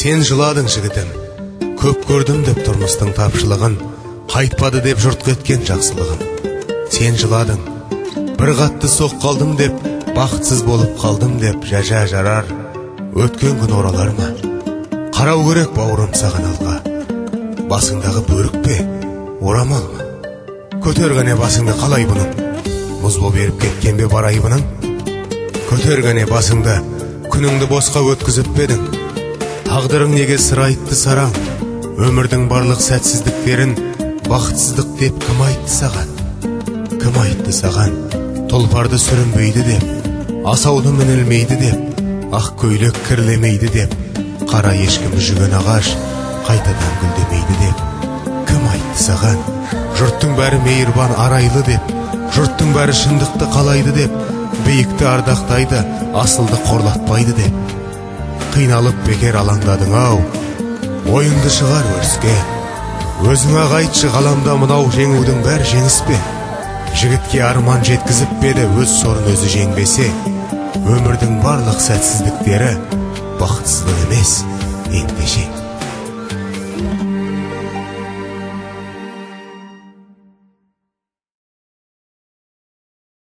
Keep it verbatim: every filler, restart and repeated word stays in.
Сен жыладың жігітім, көп көрдім деп тұрмыстың тапшылығын, қайтпады деп жұрт кеткен жақсылығын. Сен жыладың, бір қатты соқ қалдым деп, бақытсыз болып қалдым деп, жажа жарар, өткен күн оралар ма? Қарау керек бауырым саған алға, басыңдағы бөрік пе, орамал ма? Көтергіне басыңды қалай бұның, мұз боп еріп кеткен бе бар айбының? Көтергіне басыңды, күніңді босқа өткізіп бедің. Тағдырың неге сыр айтты сараң, өмірдің барлық сәтсіздіктерін бақытсыздық деп кім айтты саған? Кім айтты саған, тұлпарды сүрінбейді деп, асауды мінілмейді деп, ақ көйлек кірлемейді деп, қара ешкім жүген ағаш қайтадан гүлдемейді деп? Кім айтты саған, жұрттың бәрі мейірбан арайлы деп, жұрттың бәрі шындықты қалайды деп, биікті ардақтайды, асылды қорлатпайды деп? Қиналып бекер алаңдадың ау, ойыңды шығар өріске. Өзіңа қайтшы ғаламда мынау жеңудің бәрі жеңіс пе? Жігітке арман жеткізіп беді, өз сорын өзі жеңбесе, өмірдің барлық сәтсіздіктері бақытсыздық емес, ендеше.